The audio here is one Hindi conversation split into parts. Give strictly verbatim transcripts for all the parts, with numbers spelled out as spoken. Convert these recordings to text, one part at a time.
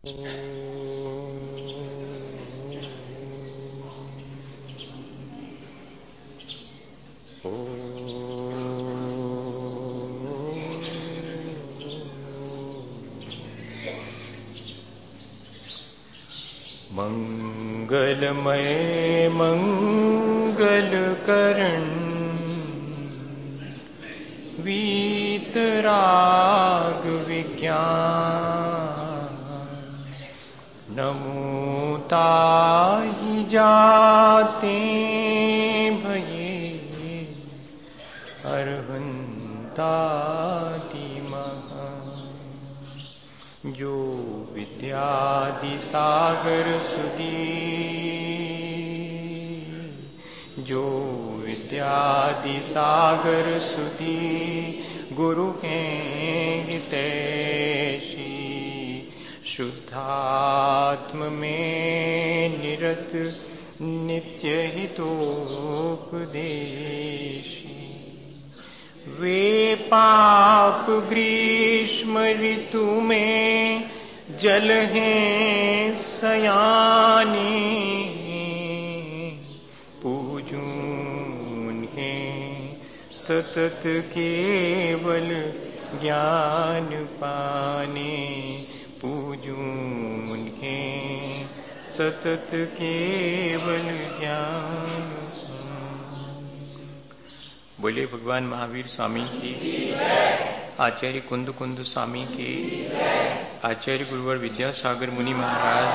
मंगलमय मंगलकरण वीतराग विज्ञान नमो ताहि जाते भये अरहंतादि महा जो विद्यादि सागर सुधी जो विद्यादि सागर सुधी गुरु के हितैषी शुद्धात्म में निरत नित्य हितोपदेशी वे पाप ग्रीष्म ऋतु में जल हैं सयानी पूजून हैं सतत केवल ज्ञान पाने पूजून हैं सतत केवल ज्ञान। बोले भगवान महावीर स्वामी की, आचार्य कुंद कुंद स्वामी की, आचार्य गुरुवर विद्यासागर मुनि महाराज।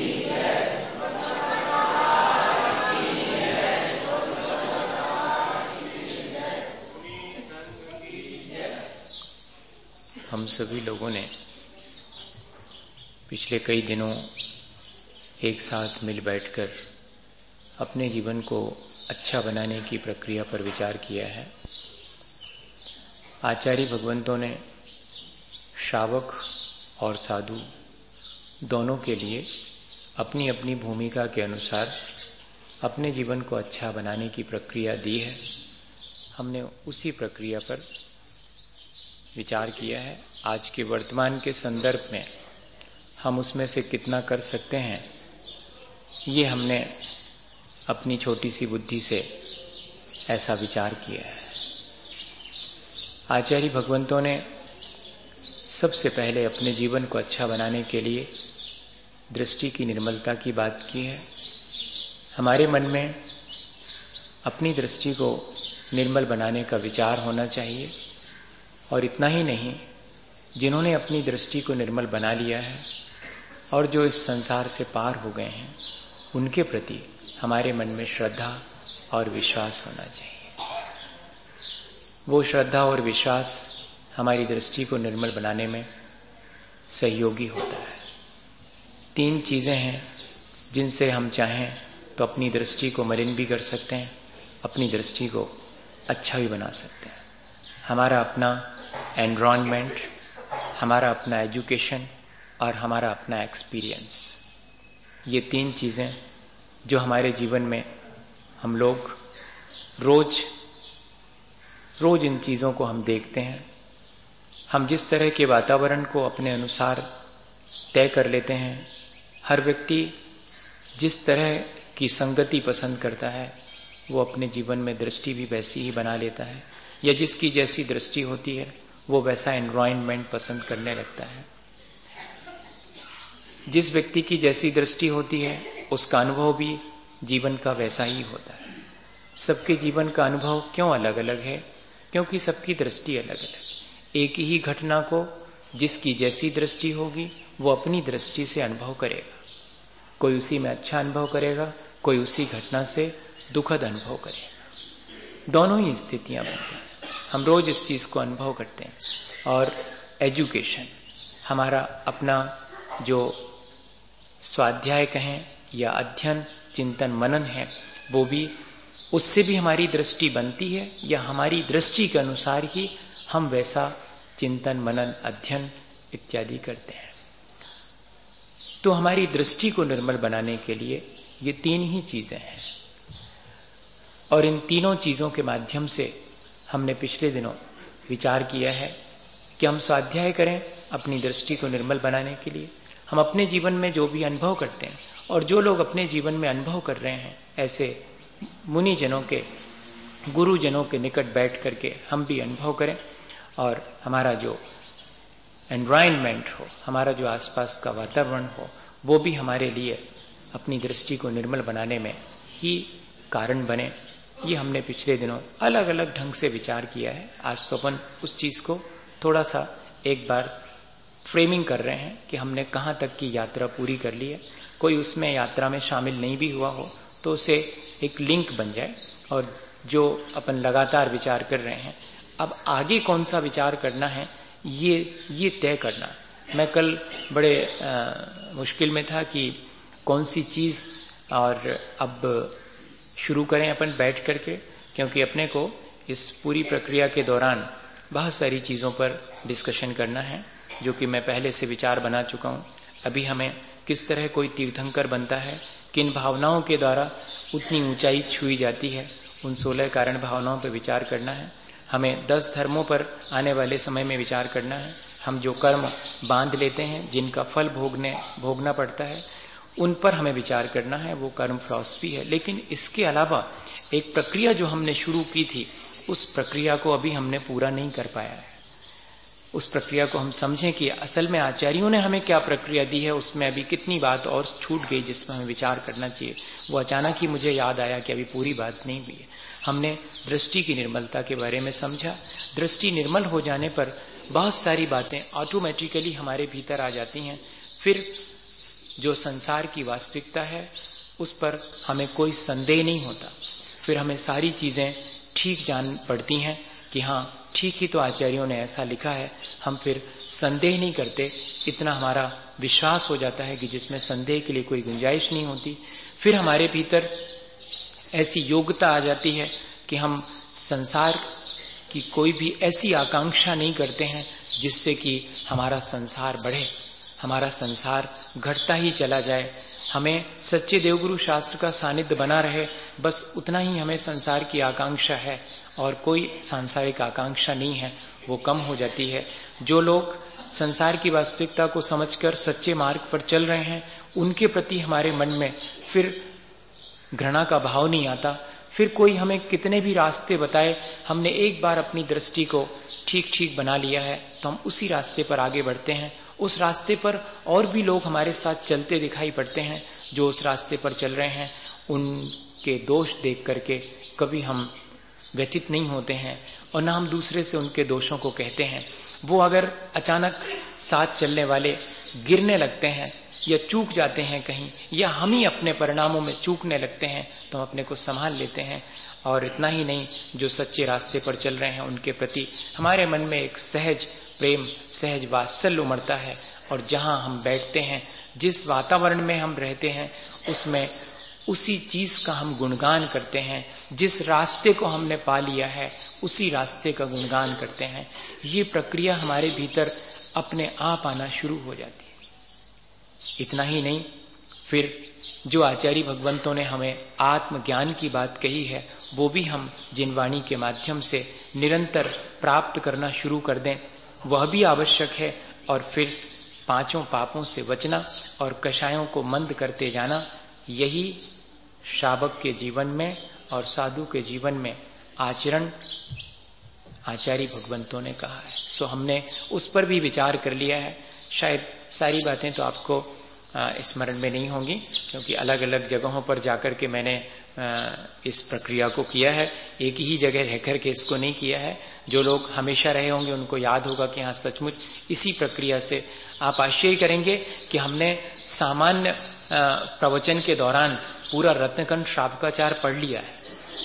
हम सभी लोगों ने पिछले कई दिनों एक साथ मिल बैठकर अपने जीवन को अच्छा बनाने की प्रक्रिया पर विचार किया है। आचार्य भगवंतों ने श्रावक और साधु दोनों के लिए अपनी अपनी भूमिका के अनुसार अपने जीवन को अच्छा बनाने की प्रक्रिया दी है। हमने उसी प्रक्रिया पर विचार किया है। आज के वर्तमान के संदर्भ में हम उसमें से कितना कर सकते हैं, ये हमने अपनी छोटी सी बुद्धि से ऐसा विचार किया है। आचार्य भगवंतों ने सबसे पहले अपने जीवन को अच्छा बनाने के लिए दृष्टि की निर्मलता की बात की है। हमारे मन में अपनी दृष्टि को निर्मल बनाने का विचार होना चाहिए, और इतना ही नहीं, जिन्होंने अपनी दृष्टि को निर्मल बना लिया है और जो इस संसार से पार हो गए हैं, उनके प्रति हमारे मन में श्रद्धा और विश्वास होना चाहिए। वो श्रद्धा और विश्वास हमारी दृष्टि को निर्मल बनाने में सहयोगी होता है। तीन चीजें हैं जिनसे हम चाहें तो अपनी दृष्टि को मलिन भी कर सकते हैं, अपनी दृष्टि को अच्छा भी बना सकते हैं। हमारा अपना एनवायरनमेंट, हमारा अपना एजुकेशन और हमारा अपना एक्सपीरियंस, ये तीन चीजें जो हमारे जीवन में हम लोग रोज रोज इन चीजों को हम देखते हैं। हम जिस तरह के वातावरण को अपने अनुसार तय कर लेते हैं, हर व्यक्ति जिस तरह की संगति पसंद करता है वो अपने जीवन में दृष्टि भी वैसी ही बना लेता है, या जिसकी जैसी दृष्टि होती है वो वैसा एनवायरनमेंट पसंद करने लगता है। जिस व्यक्ति की जैसी दृष्टि होती है उसका अनुभव भी जीवन का वैसा ही होता है। सबके जीवन का अनुभव क्यों अलग अलग है? क्योंकि सबकी दृष्टि अलग अलग। एक ही घटना को जिसकी जैसी दृष्टि होगी वो अपनी दृष्टि से अनुभव करेगा। कोई उसी में अच्छा अनुभव करेगा, कोई उसी घटना से दुखद अनुभव करेगा। दोनों ही स्थितियां बनती हैं। हम रोज इस चीज को अनुभव करते हैं। और एजुकेशन, हमारा अपना जो स्वाध्याय कहें या अध्ययन चिंतन मनन है, वो भी उससे भी हमारी दृष्टि बनती है, या हमारी दृष्टि के अनुसार ही हम वैसा चिंतन मनन अध्ययन इत्यादि करते हैं। तो हमारी दृष्टि को निर्मल बनाने के लिए ये तीन ही चीजें हैं, और इन तीनों चीजों के माध्यम से हमने पिछले दिनों विचार किया है कि हम स्वाध्याय करें अपनी दृष्टि को निर्मल बनाने के लिए, हम अपने जीवन में जो भी अनुभव करते हैं और जो लोग अपने जीवन में अनुभव कर रहे हैं, ऐसे मुनिजनों के, गुरुजनों के निकट बैठ करके हम भी अनुभव करें और हमारा जो एनवायरनमेंट हो, हमारा जो आसपास का वातावरण हो, वो भी हमारे लिए अपनी दृष्टि को निर्मल बनाने में ही कारण बने। ये हमने पिछले दिनों अलग अलग ढंग से विचार किया है। आज तो अपन उस चीज को थोड़ा सा एक बार फ्रेमिंग कर रहे हैं कि हमने कहाँ तक की यात्रा पूरी कर ली है। कोई उसमें यात्रा में शामिल नहीं भी हुआ हो तो उसे एक लिंक बन जाए, और जो अपन लगातार विचार कर रहे हैं, अब आगे कौन सा विचार करना है ये ये तय करना। मैं कल बड़े आ, मुश्किल में था कि कौन सी चीज और अब शुरू करें अपन बैठ करके, क्योंकि अपने को इस पूरी प्रक्रिया के दौरान बहुत सारी चीजों पर डिस्कशन करना है, जो कि मैं पहले से विचार बना चुका हूं। अभी हमें किस तरह कोई तीर्थंकर बनता है, किन भावनाओं के द्वारा उतनी ऊंचाई छुई जाती है, उन सोलह कारण भावनाओं पर विचार करना है। हमें दस धर्मों पर आने वाले समय में विचार करना है। हम जो कर्म बांध लेते हैं, जिनका फल भोगने भोगना पड़ता है, उन पर हमें विचार करना है। वो कर्म फिलॉसफी है। लेकिन इसके अलावा एक प्रक्रिया जो हमने शुरू की थी, उस प्रक्रिया को अभी हमने पूरा नहीं कर पाया है। उस प्रक्रिया को हम समझें कि असल में आचार्यों ने हमें क्या प्रक्रिया दी है, उसमें अभी कितनी बात और छूट गई जिसमें हमें विचार करना चाहिए। वो अचानक ही मुझे याद आया कि अभी पूरी बात नहीं हुई है। हमने दृष्टि की निर्मलता के बारे में समझा। दृष्टि निर्मल हो जाने पर बहुत सारी बातें ऑटोमेटिकली हमारे भीतर आ जाती हैं। फिर जो संसार की वास्तविकता है उस पर हमें कोई संदेह नहीं होता। फिर हमें सारी चीजें ठीक जान पड़ती हैं कि हाँ, ठीक ही तो आचार्यों ने ऐसा लिखा है। हम फिर संदेह नहीं करते। इतना हमारा विश्वास हो जाता है कि जिसमें संदेह के लिए कोई गुंजाइश नहीं होती। फिर हमारे भीतर ऐसी योग्यता आ जाती है कि हम संसार की कोई भी ऐसी आकांक्षा नहीं करते हैं जिससे कि हमारा संसार बढ़े, हमारा संसार घटता ही चला जाए। हमें सच्चे देवगुरु शास्त्र का सानिध्य बना रहे, बस उतना ही हमें संसार की आकांक्षा है और कोई सांसारिक आकांक्षा नहीं है, वो कम हो जाती है। जो लोग संसार की वास्तविकता को समझकर सच्चे मार्ग पर चल रहे हैं, उनके प्रति हमारे मन में फिर घृणा का भाव नहीं आता। फिर कोई हमें कितने भी रास्ते बताए, हमने एक बार अपनी दृष्टि को ठीक ठीक बना लिया है तो हम उसी रास्ते पर आगे बढ़ते हैं। उस रास्ते पर और भी लोग हमारे साथ चलते दिखाई पड़ते हैं जो उस रास्ते पर चल रहे हैं। उनके दोष देख करके कभी हम व्यथित नहीं होते हैं और न हम दूसरे से उनके दोषों को कहते हैं। वो अगर अचानक साथ चलने वाले गिरने लगते हैं या चूक जाते हैं कहीं, या हम ही अपने परिणामों में चूकने लगते हैं, तो हम अपने को संभाल लेते हैं। और इतना ही नहीं, जो सच्चे रास्ते पर चल रहे हैं उनके प्रति हमारे मन में एक सहज प्रेम, सहज वात्सल्य उमड़ता है। और जहां हम बैठते हैं, जिस वातावरण में हम रहते हैं, उसमें उसी चीज का हम गुणगान करते हैं। जिस रास्ते को हमने पा लिया है उसी रास्ते का गुणगान करते हैं। ये प्रक्रिया हमारे भीतर अपने आप आना शुरू हो जाती है। इतना ही नहीं, फिर जो आचार्य भगवंतों ने हमें आत्मज्ञान की बात कही है, वो भी हम जिनवाणी के माध्यम से निरंतर प्राप्त करना शुरू कर दें, वह भी आवश्यक है। और फिर पांचों पापों से बचना और कषायों को मंद करते जाना, यही श्रावक के जीवन में और साधु के जीवन में आचरण आचार्य भगवंतों ने कहा है। सो हमने उस पर भी विचार कर लिया है। शायद सारी बातें तो आपको स्मरण में नहीं होंगी, क्योंकि अलग अलग जगहों पर जाकर के मैंने आ, इस प्रक्रिया को किया है। एक ही जगह रहकर के इसको नहीं किया है। जो लोग हमेशा रहे होंगे उनको याद होगा कि हाँ, सचमुच इसी प्रक्रिया से आप आश्चर्य करेंगे कि हमने सामान्य प्रवचन के दौरान पूरा रत्नकंठ श्रावकाचार पढ़ लिया है।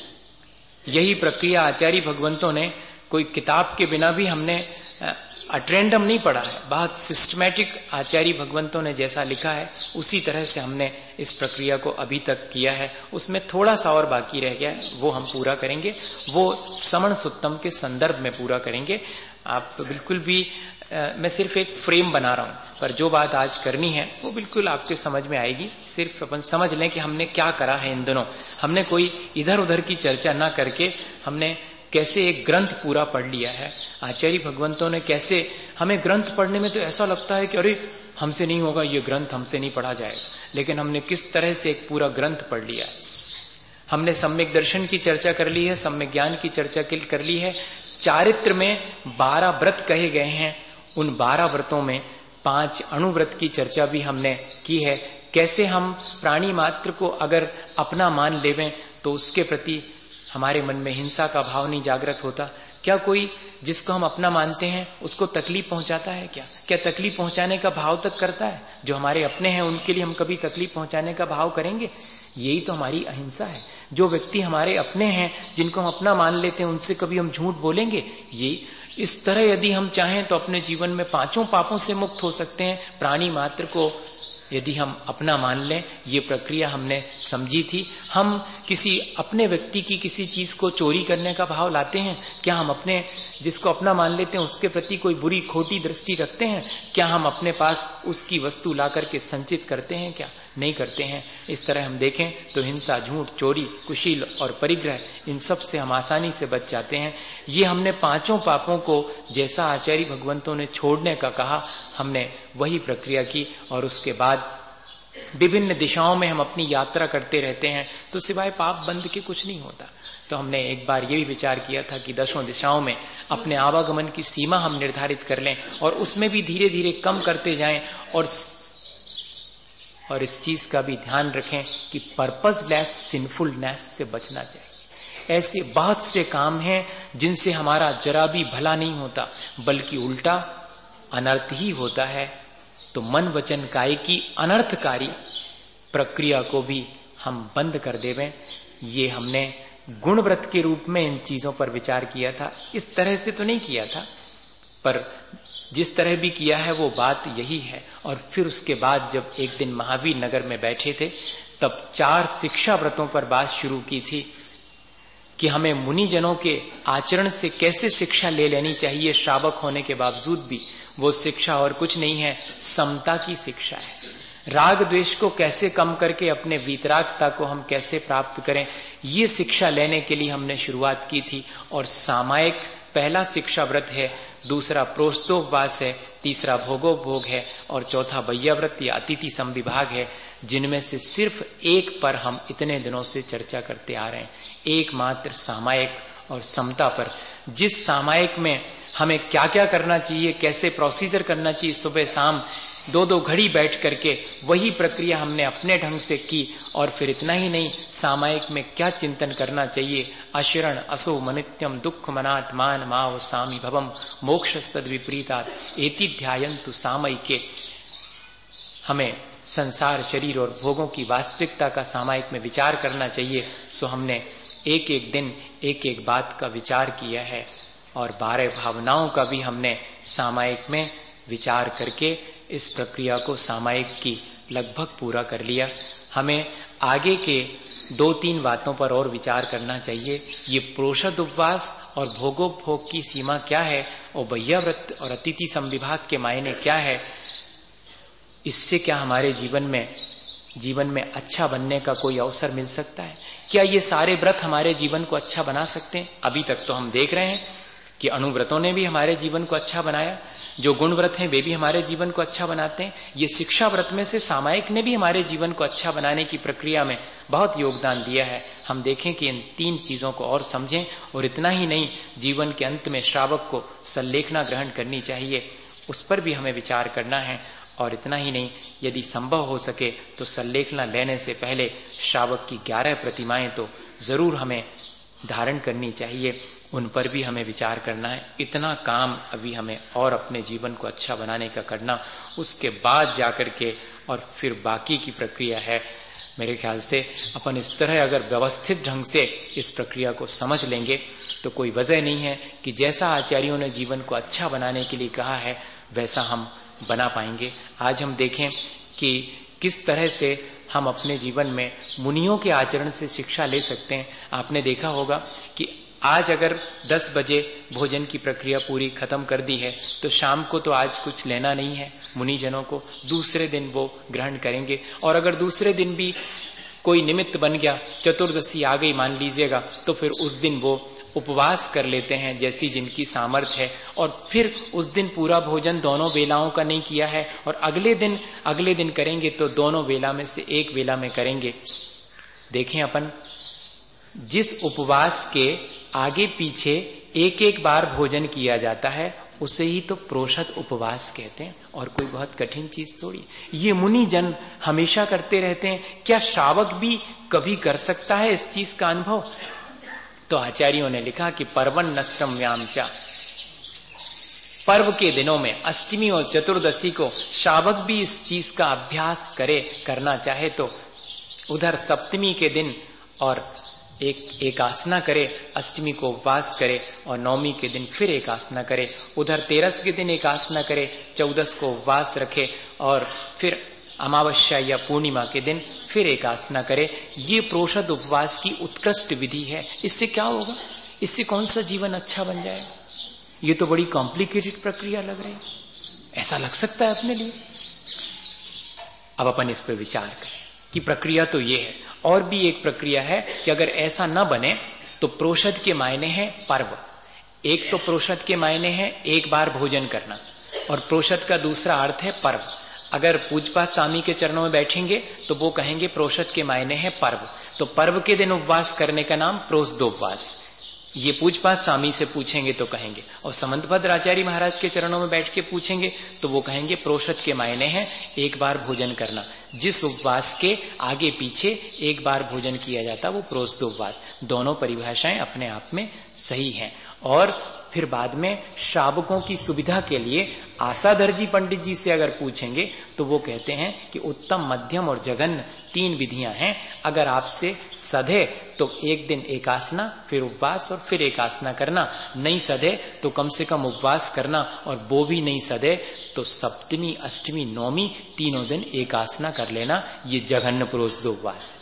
यही प्रक्रिया आचार्य भगवंतों ने कोई किताब के बिना भी हमने अट्रेंडम नहीं पढ़ा है। बहुत सिस्टमैटिक आचार्य भगवंतों ने जैसा लिखा है उसी तरह से हमने इस प्रक्रिया को अभी तक किया है। उसमें थोड़ा सा और बाकी रह गया है, वो हम पूरा करेंगे। वो समण सुत्तम के संदर्भ में पूरा करेंगे। आप बिल्कुल भी आ, मैं सिर्फ एक फ्रेम बना रहा हूं, पर जो बात आज करनी है वो बिल्कुल आपके समझ में आएगी। सिर्फ अपन समझ लें कि हमने क्या करा है इन दिनों। हमने कोई इधर उधर की चर्चा ना करके हमने कैसे एक ग्रंथ पूरा पढ़ लिया है। आचार्य भगवंतों ने कैसे, हमें ग्रंथ पढ़ने में तो ऐसा लगता है कि अरे हमसे नहीं होगा, ये ग्रंथ हमसे नहीं पढ़ा जाएगा। लेकिन हमने किस तरह से एक पूरा ग्रंथ पढ़ लिया है। हमने सम्यक दर्शन की चर्चा कर ली है, सम्यक ज्ञान की चर्चा कर ली है। चारित्र में बारह व्रत कहे गए हैं, उन बारह व्रतों में पांच अणुव्रत की चर्चा भी हमने की है। कैसे हम प्राणी मात्र को अगर अपना मान लेवें तो उसके प्रति हमारे मन में हिंसा का भाव नहीं जागृत होता। क्या कोई जिसको हम अपना मानते हैं उसको तकलीफ पहुंचाता है? क्या क्या तकलीफ पहुंचाने का भाव तक करता है? जो हमारे अपने हैं उनके लिए हम कभी तकलीफ पहुंचाने का भाव करेंगे? यही तो हमारी अहिंसा है। जो व्यक्ति हमारे अपने हैं, जिनको हम अपना मान लेते हैं, उनसे कभी हम झूठ बोलेंगे? ये इस तरह यदि हम चाहें तो अपने जीवन में पांचों पापों से मुक्त हो सकते हैं। प्राणी मात्र को यदि हम अपना मान लें, ये प्रक्रिया हमने समझी थी। हम किसी अपने व्यक्ति की किसी चीज को चोरी करने का भाव लाते हैं? क्या हम अपने जिसको अपना मान लेते हैं उसके प्रति कोई बुरी खोटी दृष्टि रखते हैं? क्या हम अपने पास उसकी वस्तु ला करके संचित करते हैं? क्या नहीं करते हैं। इस तरह हम देखें तो हिंसा, झूठ, चोरी, कुशील और परिग्रह, इन सब से हम आसानी से बच जाते हैं। ये हमने पांचों पापों को जैसा आचार्य भगवंतों ने छोड़ने का कहा, हमने वही प्रक्रिया की। और उसके बाद विभिन्न दिशाओं में हम अपनी यात्रा करते रहते हैं, तो सिवाय पाप बंद के कुछ नहीं होता। तो हमने एक बार ये भी विचार किया था कि दसों दिशाओं में अपने आवागमन की सीमा हम निर्धारित कर लें और उसमें भी धीरे धीरे कम करते जाएं। और और इस चीज का भी ध्यान रखें कि पर्पसलेस सिंफुलनेस से बचना चाहिए। ऐसे बहुत से काम हैं जिनसे हमारा जरा भी भला नहीं होता, बल्कि उल्टा अनर्थ ही होता है। तो मन वचन काय की अनर्थकारी प्रक्रिया को भी हम बंद कर देवें। ये हमने गुणव्रत के रूप में इन चीजों पर विचार किया था। इस तरह से तो नहीं किया था, पर जिस तरह भी किया है वो बात यही है। और फिर उसके बाद जब एक दिन महावीर नगर में बैठे थे, तब चार शिक्षा व्रतों पर बात शुरू की थी कि हमें मुनिजनों के आचरण से कैसे शिक्षा ले लेनी चाहिए श्रावक होने के बावजूद भी। वो शिक्षा और कुछ नहीं है, समता की शिक्षा है। राग द्वेष को कैसे कम करके अपने वीतरागता को हम कैसे प्राप्त करें, ये शिक्षा लेने के लिए हमने शुरुआत की थी। और सामायिक पहला शिक्षा व्रत है, दूसरा प्रोस्तोपवास है, तीसरा भोगोपभोग है और चौथा बय्याव्रत या अतिथि संविभाग है, जिनमें से सिर्फ एक पर हम इतने दिनों से चर्चा करते आ रहे हैं, एकमात्र सामायिक और समता पर। जिस सामायिक में हमें क्या क्या करना चाहिए, कैसे प्रोसीजर करना चाहिए, सुबह शाम दो दो घड़ी बैठ करके वही प्रक्रिया हमने अपने ढंग से की। और फिर इतना ही नहीं, सामायिक में क्या चिंतन करना चाहिए, अशरण असो मनित्यम दुख मनात् मान माव सामी भवम मोक्षस्तद विपरीतात एति ध्यायन्तु सामयिके। हमें संसार, शरीर और भोगों की वास्तविकता का सामायिक में विचार करना चाहिए। सो हमने एक एक दिन एक एक बात का विचार किया है और बारह भावनाओं का भी हमने सामायिक में विचार करके इस प्रक्रिया को सामायिक की लगभग पूरा कर लिया। हमें आगे के दो तीन बातों पर और विचार करना चाहिए। ये प्रोषद उपवास और भोगोपभोग की सीमा क्या है, और बय्याव्रत और अतिथि संविभाग के मायने क्या है, इससे क्या हमारे जीवन में जीवन में अच्छा बनने का कोई अवसर मिल सकता है? क्या ये सारे व्रत हमारे जीवन को अच्छा बना सकते हैं? अभी तक तो हम देख रहे हैं कि अणुव्रतों ने भी हमारे जीवन को अच्छा बनाया, जो गुण व्रत हैं वे भी हमारे जीवन को अच्छा बनाते हैं। ये शिक्षा व्रत में से सामायिक ने भी हमारे जीवन को अच्छा बनाने की प्रक्रिया में बहुत योगदान दिया है। हम देखें कि इन तीन चीजों को और समझें। और इतना ही नहीं, जीवन के अंत में श्रावक को सल्लेखना ग्रहण करनी चाहिए, उस पर भी हमें विचार करना है। और इतना ही नहीं, यदि संभव हो सके तो सल्लेखना लेने से पहले श्रावक की ग्यारह प्रतिमाएं तो जरूर हमें धारण करनी चाहिए, उन पर भी हमें विचार करना है। इतना काम अभी हमें और अपने जीवन को अच्छा बनाने का करना, उसके बाद जाकर के और फिर बाकी की प्रक्रिया है। मेरे ख्याल से अपन इस तरह अगर व्यवस्थित ढंग से इस प्रक्रिया को समझ लेंगे तो कोई वजह नहीं है कि जैसा आचार्यों ने जीवन को अच्छा बनाने के लिए कहा है वैसा हम बना पाएंगे। आज हम देखें कि किस तरह से हम अपने जीवन में मुनियों के आचरण से शिक्षा ले सकते हैं। आपने देखा होगा कि आज अगर दस बजे भोजन की प्रक्रिया पूरी खत्म कर दी है तो शाम को तो आज कुछ लेना नहीं है मुनिजनों को, दूसरे दिन वो ग्रहण करेंगे। और अगर दूसरे दिन भी कोई निमित्त बन गया, चतुर्दशी आ गई मान लीजिएगा, तो फिर उस दिन वो उपवास कर लेते हैं जैसी जिनकी सामर्थ्य है, और फिर उस दिन पूरा भोजन दोनों वेलाओं का नहीं किया है और अगले दिन अगले दिन करेंगे तो दोनों वेला में से एक वेला में करेंगे। देखें अपन, जिस उपवास के आगे पीछे एक एक बार भोजन किया जाता है उसे ही तो प्रोषद उपवास कहते हैं, और कोई बहुत कठिन चीज थोड़ी। ये मुनि जन हमेशा करते रहते हैं, क्या श्रावक भी कभी कर सकता है इस चीज का अनुभव? तो आचार्यों ने लिखा कि पर्वन नष्टम व्यामचा, पर्व के दिनों में अष्टमी और चतुर्दशी को श्रावक भी इस चीज का अभ्यास करे, करना चाहे तो उधर सप्तमी के दिन और एक एकासना करे, अष्टमी को उपवास करे और नवमी के दिन फिर एकासना करे, उधर तेरस के दिन एकासना करे, चौदस को उपवास रखे और फिर अमावस्या या पूर्णिमा के दिन फिर एकासना करे। ये प्रोषद उपवास की उत्कृष्ट विधि है। इससे क्या होगा? इससे कौन सा जीवन अच्छा बन जाएगा? ये तो बड़ी कॉम्प्लिकेटेड प्रक्रिया लग रही है, ऐसा लग सकता है अपने लिए? अब अपन इस पर विचार करें कि प्रक्रिया तो ये है, और भी एक प्रक्रिया है कि अगर ऐसा न बने तो प्रोषद के मायने हैं पर्व। एक तो प्रोषद के मायने हैं एक बार भोजन करना, और प्रोषद का दूसरा अर्थ है पर्व। अगर पूजपा स्वामी के चरणों में बैठेंगे तो वो कहेंगे प्रोषद के मायने हैं पर्व, तो पर्व के दिन उपवास करने का नाम प्रोषदोपवास। ये पूजपा स्वामी से पूछेंगे तो कहेंगे, और समंतभद्र आचार्य महाराज के चरणों में बैठ के पूछेंगे तो वो कहेंगे प्रोषद के मायने हैं एक बार भोजन करना। जिस उपवास के आगे पीछे एक बार भोजन किया जाता वो प्रोषदोपवास। दोनों परिभाषाएं अपने आप में सही हैं। और फिर बाद में श्रावकों की सुविधा के लिए आसाधर जी पंडित जी से अगर पूछेंगे तो वो कहते हैं कि उत्तम, मध्यम और जघन्य तीन विधियां हैं। अगर आपसे सधे तो एक दिन एकासना, फिर उपवास और फिर एकासना करना, नहीं सधे तो कम से कम उपवास करना, और वो भी नहीं सधे तो सप्तमी, अष्टमी, नौमी तीनों दिन एकासना कर लेना। ये जघन्य प्रोषदोपवास।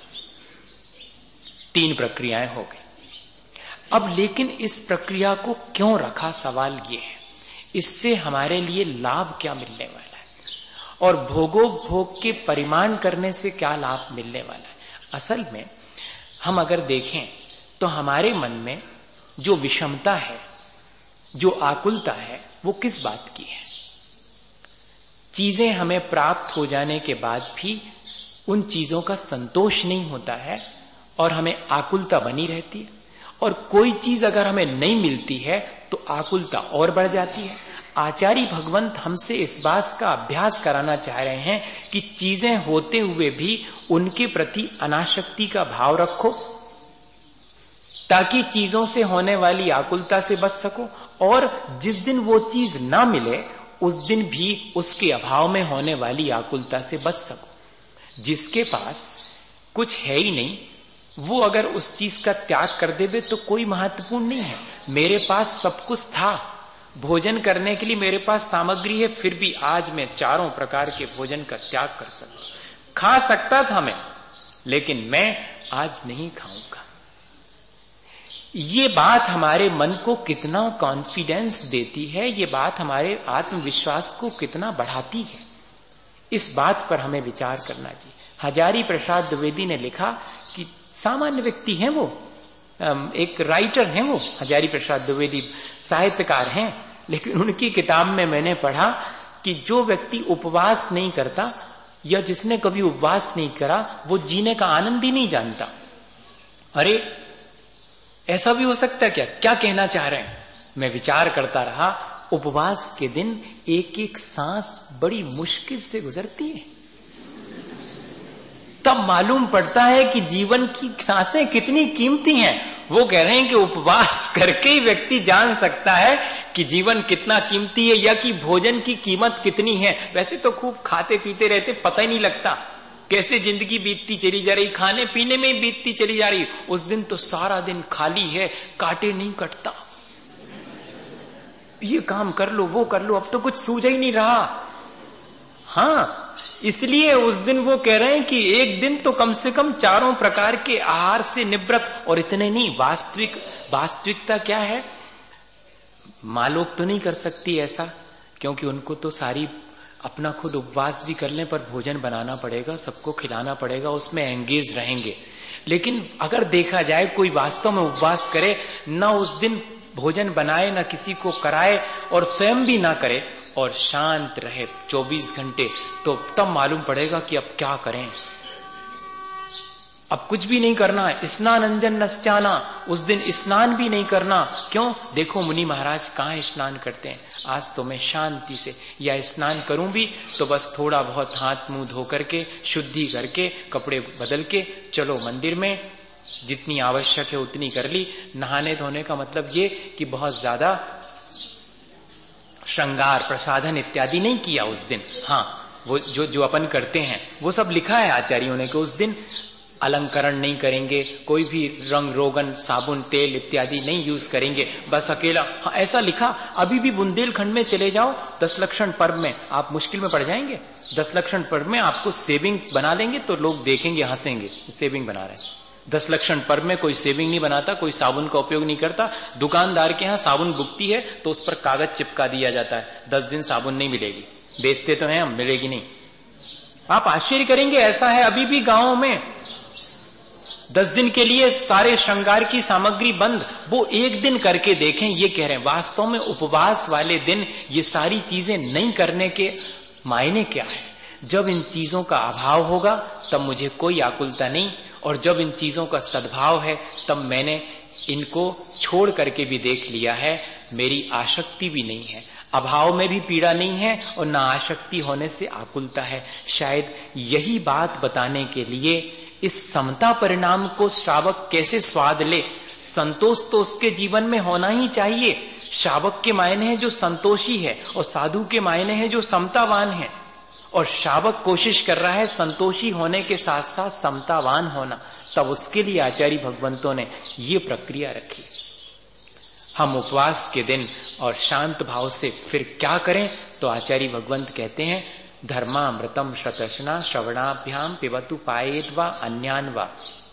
तीन प्रक्रियाएं हो गई। अब लेकिन इस प्रक्रिया को क्यों रखा, सवाल ये है, इससे हमारे लिए लाभ क्या मिलने वाला है और भोगोपभोग के परिमाण करने से क्या लाभ मिलने वाला है? असल में हम अगर देखें तो हमारे मन में जो विषमता है, जो आकुलता है, वो किस बात की है? चीजें हमें प्राप्त हो जाने के बाद भी उन चीजों का संतोष नहीं होता है और हमें आकुलता बनी रहती है, और कोई चीज अगर हमें नहीं मिलती है तो आकुलता और बढ़ जाती है। आचार्य भगवंत हमसे इस बात का अभ्यास कराना चाह रहे हैं कि चीजें होते हुए भी उनके प्रति अनासक्ति का भाव रखो, ताकि चीजों से होने वाली आकुलता से बच सको, और जिस दिन वो चीज ना मिले उस दिन भी उसके अभाव में होने वाली आकुलता से बच सको। जिसके पास कुछ है ही नहीं वो अगर उस चीज का त्याग कर देवे तो कोई महत्वपूर्ण नहीं है। मेरे पास सब कुछ था, भोजन करने के लिए मेरे पास सामग्री है, फिर भी आज मैं चारों प्रकार के भोजन का त्याग कर सकता, खा सकता था मैं, लेकिन मैं आज नहीं खाऊंगा। ये बात हमारे मन को कितना कॉन्फिडेंस देती है, ये बात हमारे आत्मविश्वास को कितना बढ़ाती है, इस बात पर हमें विचार करना चाहिए। हजारी प्रसाद द्विवेदी ने लिखा कि सामान्य व्यक्ति हैं वो, एक राइटर हैं वो, हजारी प्रसाद द्विवेदी साहित्यकार हैं, लेकिन उनकी किताब में मैंने पढ़ा कि जो व्यक्ति उपवास नहीं करता या जिसने कभी उपवास नहीं करा वो जीने का आनंद ही नहीं जानता। अरे ऐसा भी हो सकता है क्या? क्या कहना चाह रहे हैं? मैं विचार करता रहा, उपवास के दिन एक एक सांस बड़ी मुश्किल से गुजरती है, तब मालूम पड़ता है कि जीवन की सांसें कितनी कीमती हैं। वो कह रहे हैं कि उपवास करके ही व्यक्ति जान सकता है कि जीवन कितना कीमती है या कि भोजन की कीमत कितनी है। वैसे तो खूब खाते पीते रहते, पता ही नहीं लगता कैसे जिंदगी बीतती चली जा रही, खाने पीने में ही बीतती चली जा रही। उस दिन तो सारा दिन खाली है, काटे नहीं कटता, ये काम कर लो वो कर लो, अब तो कुछ सूझ ही नहीं रहा। हाँ, इसलिए उस दिन वो कह रहे हैं कि एक दिन तो कम से कम चारों प्रकार के आहार से निवृत्त। और इतने नहीं, वास्तविक वास्तविकता क्या है, माँ लोग तो नहीं कर सकती ऐसा, क्योंकि उनको तो सारी अपना खुद उपवास भी कर लें पर भोजन बनाना पड़ेगा, सबको खिलाना पड़ेगा, उसमें एंगेज रहेंगे। लेकिन अगर देखा जाए कोई वास्तव में उपवास करे, न उस दिन भोजन बनाए, न किसी को कराए और स्वयं भी ना करे और शांत रहे चौबीस घंटे, तो तब मालूम पड़ेगा कि अब क्या करें। अब कुछ भी नहीं करना है, स्नान अंजन नस्याना, उस दिन स्नान भी नहीं करना। क्यों? देखो मुनि महाराज कहाँ स्नान करते हैं। आज तो मैं शांति से, या स्नान करूं भी तो बस थोड़ा बहुत हाथ मुंह धो करके, शुद्धि करके, कपड़े बदल के चलो मंदिर में, जितनी आवश्यक है उतनी कर ली। नहाने धोने का मतलब ये कि बहुत ज्यादा श्रृंगार प्रसाधन इत्यादि नहीं किया उस दिन। हाँ, वो जो जो अपन करते हैं वो सब लिखा है आचार्यों ने कि उस दिन अलंकरण नहीं करेंगे, कोई भी रंग रोगन साबुन तेल इत्यादि नहीं यूज करेंगे, बस अकेला। हाँ, ऐसा लिखा। अभी भी बुंदेलखंड में चले जाओ, दस लक्षण पर्व में आप मुश्किल में पड़ जाएंगे। दस लक्षण पर्व में आपको सेविंग बना लेंगे तो लोग देखेंगे, हंसेंगे, सेविंग बना रहे हैं। दस लक्षण पर्व में कोई सेविंग नहीं बनाता, कोई साबुन का उपयोग नहीं करता। दुकानदार के यहाँ साबुन बुकती है तो उस पर कागज चिपका दिया जाता है, दस दिन साबुन नहीं मिलेगी। बेचते तो हैं हम, मिलेगी नहीं। आप आश्चर्य करेंगे, ऐसा है अभी भी गांवों में। दस दिन के लिए सारे श्रृंगार की सामग्री बंद। वो एक दिन करके देखें, ये कह रहे हैं। वास्तव में उपवास वाले दिन ये सारी चीजें नहीं करने के मायने क्या है? जब इन चीजों का अभाव होगा तब मुझे कोई आकुलता नहीं, और जब इन चीजों का सद्भाव है तब मैंने इनको छोड़ करके भी देख लिया है, मेरी आसक्ति भी नहीं है, अभाव में भी पीड़ा नहीं है और ना आसक्ति होने से आकुलता है। शायद यही बात बताने के लिए इस समता परिणाम को श्रावक कैसे स्वाद ले। संतोष तो उसके जीवन में होना ही चाहिए। श्रावक के मायने है जो संतोषी है, और साधु के मायने है जो समतावान है। और श्रावक कोशिश कर रहा है संतोषी होने के साथ साथ समतावान होना। तब उसके लिए आचार्य भगवंतों ने ये प्रक्रिया रखी। हम उपवास के दिन और शांत भाव से फिर क्या करें? तो आचार्य भगवंत कहते हैं, धर्मामृतम शतशना श्रवणाभ्याम पिबतु पायेत वा अन्यान वा।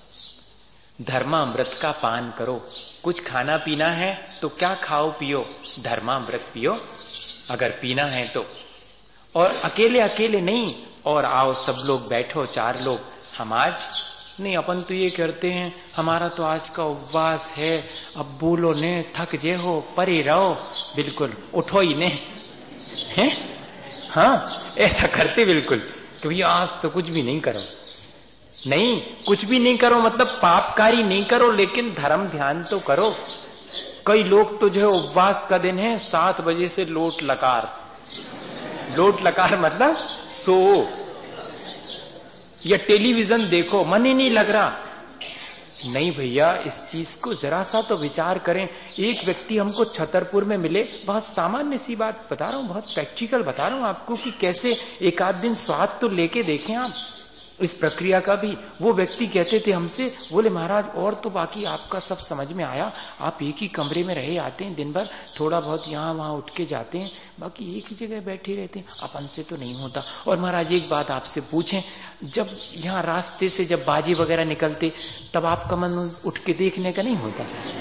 धर्मामृत का पान करो। कुछ खाना पीना है तो क्या खाओ पियो? धर्मामृत पियो, अगर पीना है तो। और अकेले अकेले नहीं, और आओ सब लोग बैठो, चार लोग। हम आज नहीं, अपन तो ये करते हैं हमारा तो आज का उपवास है, अब बोलो ने थक जे हो, परे रहो, बिल्कुल उठो ही ने, हैं? हाँ, ऐसा करते बिल्कुल कि भैया आज तो कुछ भी नहीं करो। नहीं, कुछ भी नहीं करो मतलब पापकारी नहीं करो, लेकिन धर्म ध्यान तो करो। कई लोग तो जो है उपवास का दिन है, सात बजे से लोट लकार। लोट लकार मतलब सो या टेलीविजन देखो, मन ही नहीं लग रहा। नहीं भैया, इस चीज को जरा सा तो विचार करें। एक व्यक्ति हमको छतरपुर में मिले, बहुत सामान्य सी बात बता रहा हूं, बहुत प्रैक्टिकल बता रहा हूं आपको कि कैसे एक आध दिन स्वाद तो लेके देखें आप इस प्रक्रिया का भी। वो व्यक्ति कहते थे हमसे, बोले महाराज और तो बाकी आपका सब समझ में आया, आप एक ही कमरे में रहे आते हैं दिन भर, थोड़ा बहुत यहाँ वहां उठ के जाते हैं, बाकी एक ही जगह बैठे रहते हैं, अपन से तो नहीं होता। और महाराज एक बात आपसे पूछें, जब यहाँ रास्ते से जब बाजी वगैरह निकलते तब आपका मन उठ के देखने का नहीं होता?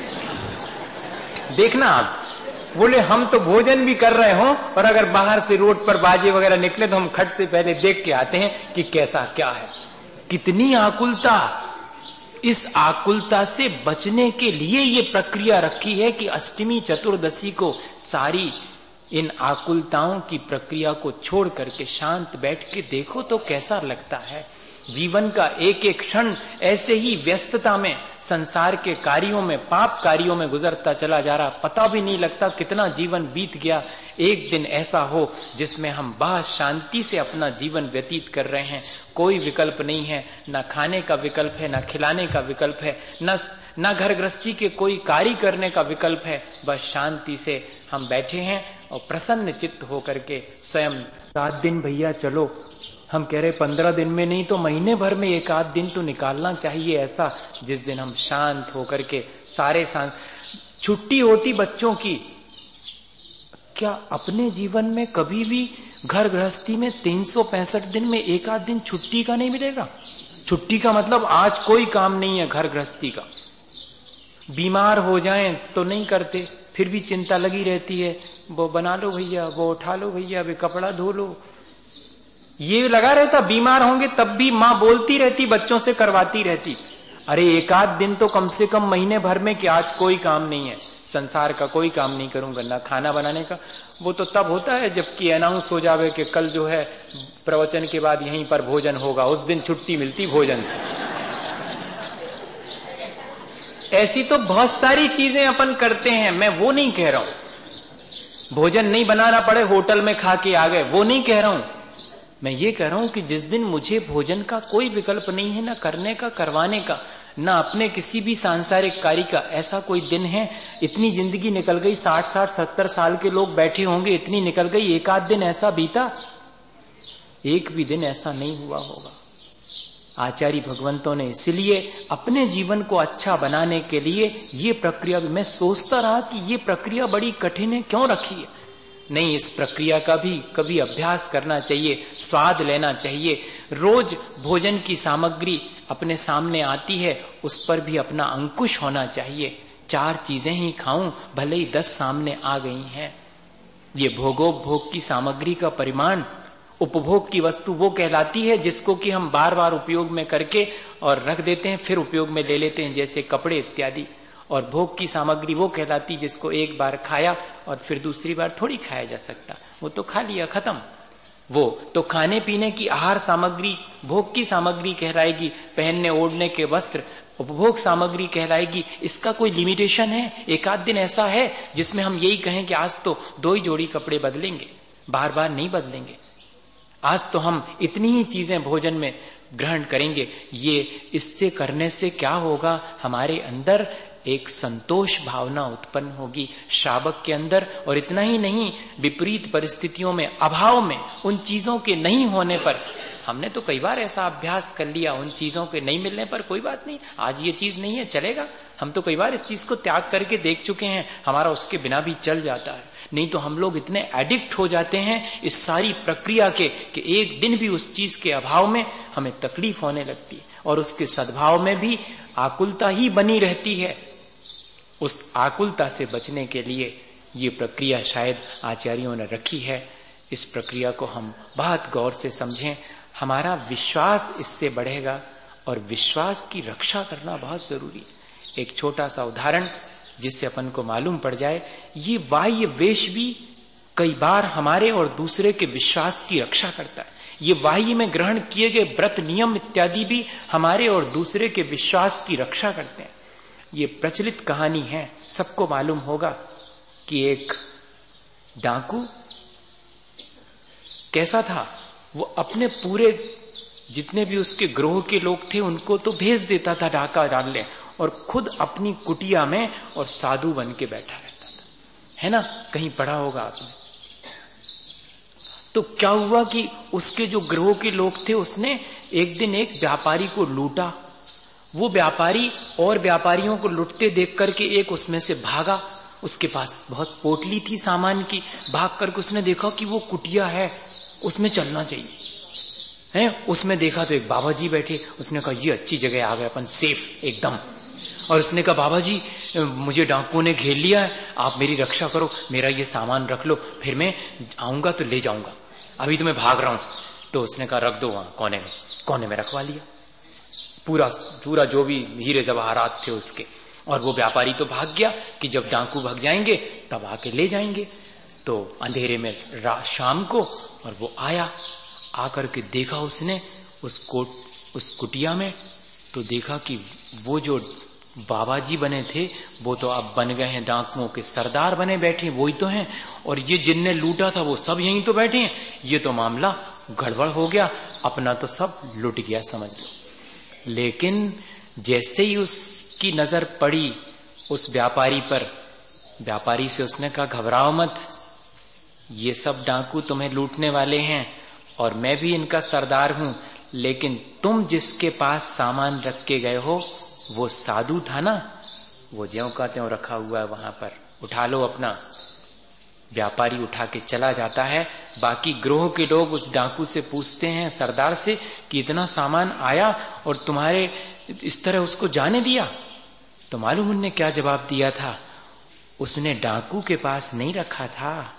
देखना आप। बोले हम तो भोजन भी कर रहे हो और अगर बाहर से रोड पर बाजे वगैरह निकले तो हम खट से पहले देख के आते हैं कि कैसा क्या है। कितनी आकुलता! इस आकुलता से बचने के लिए ये प्रक्रिया रखी है कि अष्टमी चतुर्दशी को सारी इन आकुलताओं की प्रक्रिया को छोड़ करके शांत बैठ के देखो तो कैसा लगता है। जीवन का एक एक क्षण ऐसे ही व्यस्तता में, संसार के कार्यों में, पाप कार्यों में गुजरता चला जा रहा, पता भी नहीं लगता कितना जीवन बीत गया। एक दिन ऐसा हो जिसमें हम बहुत शांति से अपना जीवन व्यतीत कर रहे हैं, कोई विकल्प नहीं है, न खाने का विकल्प है, न खिलाने का विकल्प है, न न घर गृहस्थी के कोई कार्य करने का विकल्प है, बस शांति से हम बैठे हैं और प्रसन्न चित्त होकर के स्वयं। सात दिन भैया चलो, हम कह रहे पंद्रह दिन में नहीं तो महीने भर में एक आध दिन तो निकालना चाहिए ऐसा, जिस दिन हम शांत होकर के सारे शांत। छुट्टी होती बच्चों की, क्या अपने जीवन में कभी भी घर गृहस्थी में तीन सौ पैंसठ दिन में एक आध दिन छुट्टी का नहीं मिलेगा? छुट्टी का मतलब आज कोई काम नहीं है घर गृहस्थी का। बीमार हो जाएं तो नहीं करते, फिर भी चिंता लगी रहती है, वो बना लो भैया, वो उठा लो भैया, वे कपड़ा धो लो, ये लगा रहता, बीमार होंगे तब भी माँ बोलती रहती, बच्चों से करवाती रहती। अरे एक आध दिन तो कम से कम महीने भर में कि आज कोई काम नहीं है, संसार का कोई काम नहीं करूंगा, ना खाना बनाने का। वो तो तब होता है जबकि अनाउंस हो जावे कि कल जो है प्रवचन के बाद यहीं पर भोजन होगा, उस दिन छुट्टी मिलती भोजन से। ऐसी तो बहुत सारी चीजें अपन करते हैं, मैं वो नहीं कह रहा हूं भोजन नहीं बनाना पड़े होटल में खा के आ गए, वो नहीं कह रहा हूं। मैं ये कह रहा हूं कि जिस दिन मुझे भोजन का कोई विकल्प नहीं है, ना करने का, करवाने का, ना अपने किसी भी सांसारिक कार्य का, ऐसा कोई दिन है। इतनी जिंदगी निकल गई, साठ साठ सत्तर साल के लोग बैठे होंगे, इतनी निकल गई, एक आध दिन ऐसा बीता? एक भी दिन ऐसा नहीं हुआ होगा। आचार्य भगवंतों ने इसलिए अपने जीवन को अच्छा बनाने के लिए ये प्रक्रिया, मैं सोचता रहा कि ये प्रक्रिया बड़ी कठिन है, क्यों रखी है। नहीं, इस प्रक्रिया का भी कभी अभ्यास करना चाहिए, स्वाद लेना चाहिए। रोज भोजन की सामग्री अपने सामने आती है, उस पर भी अपना अंकुश होना चाहिए। चार चीजें ही खाऊं, भले ही दस सामने आ गई हैं। ये भोगोपभोग की सामग्री का परिमाण, उपभोग की वस्तु वो कहलाती है जिसको कि हम बार बार उपयोग में करके और रख देते हैं, फिर उपयोग में ले लेते हैं, जैसे कपड़े इत्यादि। और भोग की सामग्री वो कहलाती जिसको एक बार खाया और फिर दूसरी बार थोड़ी खाया जा सकता, वो तो खा लिया, खत्म। वो तो खाने पीने की आहार सामग्री भोग की सामग्री कहलाएगी, पहनने ओढ़ने के वस्त्र उपभोग सामग्री कहलाएगी। इसका कोई लिमिटेशन है? एक आध दिन ऐसा है जिसमें हम यही कहें कि आज तो दो ही जोड़ी कपड़े बदलेंगे, बार बार नहीं बदलेंगे, आज तो हम इतनी ही चीजें भोजन में ग्रहण करेंगे। ये इससे करने से क्या होगा, हमारे अंदर एक संतोष भावना उत्पन्न होगी श्रावक के अंदर। और इतना ही नहीं, विपरीत परिस्थितियों में, अभाव में, उन चीजों के नहीं होने पर, हमने तो कई बार ऐसा अभ्यास कर लिया, उन चीजों के नहीं मिलने पर कोई बात नहीं, आज ये चीज नहीं है चलेगा, हम तो कई बार इस चीज को त्याग करके देख चुके हैं, हमारा उसके बिना भी चल जाता है। नहीं तो हम लोग इतने एडिक्ट हो जाते हैं इस सारी प्रक्रिया के कि एक दिन भी उस चीज के अभाव में हमें तकलीफ होने लगती है, और उसके सद्भाव में भी आकुलता ही बनी रहती है। उस आकुलता से बचने के लिए ये प्रक्रिया शायद आचार्यों ने रखी है। इस प्रक्रिया को हम बहुत गौर से समझें, हमारा विश्वास इससे बढ़ेगा, और विश्वास की रक्षा करना बहुत जरूरी है। एक छोटा सा उदाहरण जिससे अपन को मालूम पड़ जाए, ये बाह्य वेश भी कई बार हमारे और दूसरे के विश्वास की रक्षा करता है। ये बाह्य में ग्रहण किए गए व्रत नियम इत्यादि भी हमारे और दूसरे के विश्वास की रक्षा करते हैं। ये प्रचलित कहानी है, सबको मालूम होगा कि एक डाकू कैसा था, वो अपने पूरे जितने भी उसके ग्रोह के लोग थे उनको तो भेज देता था डाका डालने, और खुद अपनी कुटिया में और साधु बन के बैठा रहता था, है ना, कहीं पढ़ा होगा आपने। तो क्या हुआ कि उसके जो ग्रोह के लोग थे, उसने एक दिन एक व्यापारी को लूटा। वो व्यापारी और व्यापारियों को लुटते देख करके एक उसमें से भागा, उसके पास बहुत पोटली थी सामान की, भाग करके उसने देखा कि वो कुटिया है, उसमें चलना चाहिए है। उसमें देखा तो एक बाबा जी बैठे, उसने कहा ये अच्छी जगह आ गए अपन, सेफ एकदम। और उसने कहा बाबा जी मुझे डाकुओं ने घेर लिया है, आप मेरी रक्षा करो, मेरा ये सामान रख लो, फिर मैं आऊंगा तो ले जाऊंगा, अभी तो मैं भाग रहा हूं। तो उसने कहा रख दो वहां कोने में, कोने में रखवा लिया पूरा पूरा जो भी हीरे जवाहरात थे उसके। और वो व्यापारी तो भाग गया कि जब डाकू भाग जाएंगे तब आके ले जाएंगे। तो अंधेरे में शाम को, और वो आया, आकर के देखा उसने उस कोट उस कुटिया में, तो देखा कि वो जो बाबा जी बने थे वो तो अब बन गए हैं डाकुओं के सरदार बने बैठे, वही तो हैं, और ये जिनने लूटा था वो सब यहीं तो बैठे हैं। ये तो मामला गड़बड़ हो गया, अपना तो सब लुट गया समझ लो। लेकिन जैसे ही उसकी नजर पड़ी उस व्यापारी पर, व्यापारी से उसने कहा घबराओ मत, ये सब डाकू तुम्हें लूटने वाले हैं और मैं भी इनका सरदार हूं, लेकिन तुम जिसके पास सामान रख के गए हो वो साधु था ना, वो ज्यों का त्यों रखा हुआ है वहां पर, उठा लो अपना। व्यापारी उठा के चला जाता है। बाकी ग्रोह के लोग उस डाकू से पूछते हैं सरदार से कि इतना सामान आया और तुम्हारे इस तरह उसको जाने दिया। तो मालूम उनने क्या जवाब दिया था? उसने डाकू के पास नहीं रखा था,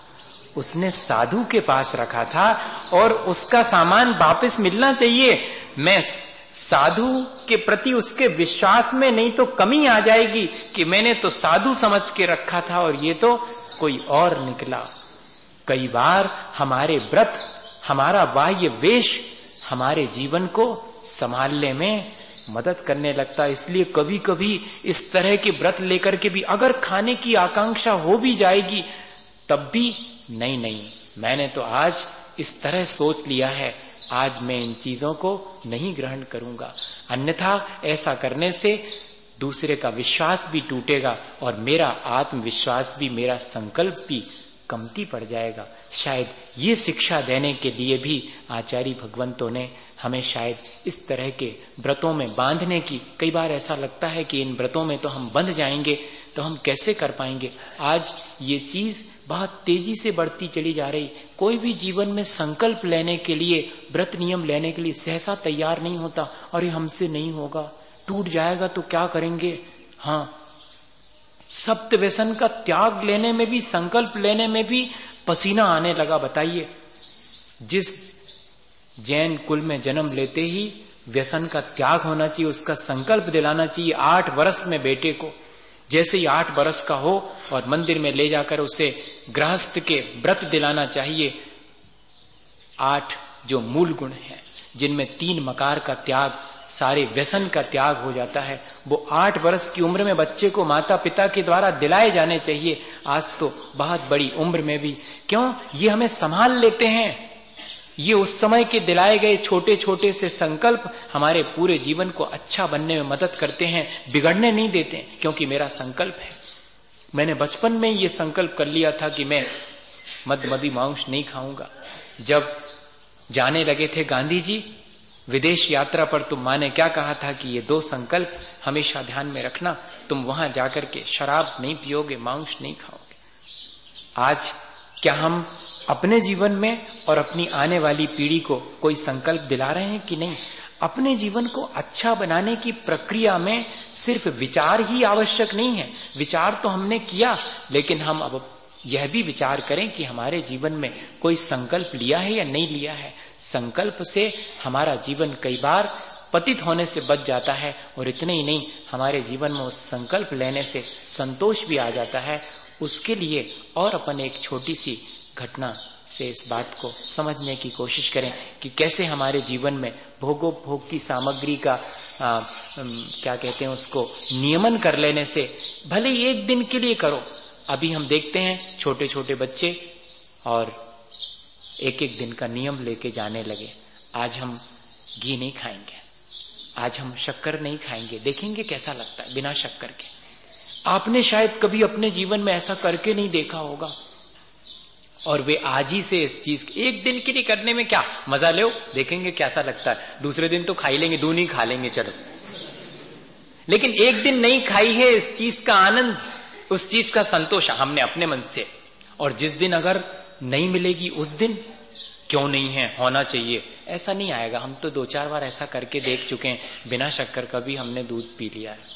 उसने साधु के पास रखा था और उसका सामान वापस मिलना चाहिए। मैं साधु के प्रति उसके विश्वास में नहीं तो कमी आ जाएगी कि मैंने तो साधु समझ के रखा था और ये तो कोई और निकला। कई बार हमारे व्रत, हमारा बाह्य वेश हमारे जीवन को संभालने में मदद करने लगता है। इसलिए कभी कभी इस तरह के व्रत लेकर के भी अगर खाने की आकांक्षा हो भी जाएगी तब भी नहीं नहीं मैंने तो आज इस तरह सोच लिया है, आज मैं इन चीजों को नहीं ग्रहण करूंगा, अन्यथा ऐसा करने से दूसरे का विश्वास भी टूटेगा और मेरा आत्मविश्वास भी, मेरा संकल्प भी कमती पड़ जाएगा। शायद ये शिक्षा देने के लिए भी आचार्य भगवंतों ने हमें शायद इस तरह के व्रतों में बांधने की, कई बार ऐसा लगता है कि इन व्रतों में तो हम बंध जाएंगे तो हम कैसे कर पाएंगे। आज ये चीज बहुत तेजी से बढ़ती चली जा रही। कोई भी जीवन में संकल्प लेने के लिए, व्रत नियम लेने के लिए सहसा तैयार नहीं होता। और ये हमसे नहीं होगा, टूट जाएगा तो क्या करेंगे। हाँ, सप्त व्यसन का त्याग लेने में भी, संकल्प लेने में भी पसीना आने लगा। बताइए, जिस जैन कुल में जन्म लेते ही व्यसन का त्याग होना चाहिए, उसका संकल्प दिलाना चाहिए आठ वर्ष में बेटे को। जैसे ही आठ वर्ष का हो और मंदिर में ले जाकर उसे गृहस्थ के व्रत दिलाना चाहिए। आठ जो मूल गुण हैं, जिनमें तीन मकार का त्याग, सारे व्यसन का त्याग हो जाता है, वो आठ वर्ष की उम्र में बच्चे को माता पिता के द्वारा दिलाए जाने चाहिए। आज तो बहुत बड़ी उम्र में भी, क्यों, ये हमें संभाल लेते हैं। ये उस समय के दिलाए गए छोटे छोटे से संकल्प हमारे पूरे जीवन को अच्छा बनने में मदद करते हैं, बिगड़ने नहीं देते। क्योंकि मेरा संकल्प है, मैंने बचपन में ये संकल्प कर लिया था कि मैं मद मदी मांस नहीं खाऊंगा। जब जाने लगे थे गांधी जी विदेश यात्रा पर, तो माँ ने क्या कहा था कि ये दो संकल्प हमेशा ध्यान में रखना, तुम वहां जाकर के शराब नहीं पियोगे, मांस नहीं खाओगे। आज क्या हम अपने जीवन में और अपनी आने वाली पीढ़ी को कोई संकल्प दिला रहे हैं कि नहीं? अपने जीवन को अच्छा बनाने की प्रक्रिया में सिर्फ विचार ही आवश्यक नहीं है। विचार तो हमने किया, लेकिन हम अब यह भी विचार करें कि हमारे जीवन में कोई संकल्प लिया है या नहीं लिया है। संकल्प से हमारा जीवन कई बार पतित होने से बच जाता है, और इतने ही नहीं, हमारे जीवन में उस संकल्प लेने से संतोष भी आ जाता है। उसके लिए और अपन एक छोटी सी घटना से इस बात को समझने की कोशिश करें कि कैसे हमारे जीवन में भोगोपभोग की सामग्री का आ, क्या कहते हैं उसको, नियमन कर लेने से, भले ही एक दिन के लिए करो। अभी हम देखते हैं छोटे छोटे बच्चे और एक एक दिन का नियम लेके जाने लगे। आज हम घी नहीं खाएंगे, आज हम शक्कर नहीं खाएंगे, देखेंगे कैसा लगता है बिना शक्कर के। आपने शायद कभी अपने जीवन में ऐसा करके नहीं देखा होगा, और वे आज ही से इस चीज एक दिन के लिए करने में क्या मजा ले, देखेंगे कैसा लगता है। दूसरे दिन तो खा ही लेंगे, दूनी खा लेंगे चलो, लेकिन एक दिन नहीं खाई है, इस चीज का आनंद, उस चीज का संतोष हमने अपने मन से। और जिस दिन अगर नहीं मिलेगी उस दिन क्यों नहीं है, होना चाहिए, ऐसा नहीं आएगा। हम तो दो चार बार ऐसा करके देख चुके हैं, बिना शक्कर का भी हमने दूध पी लिया है।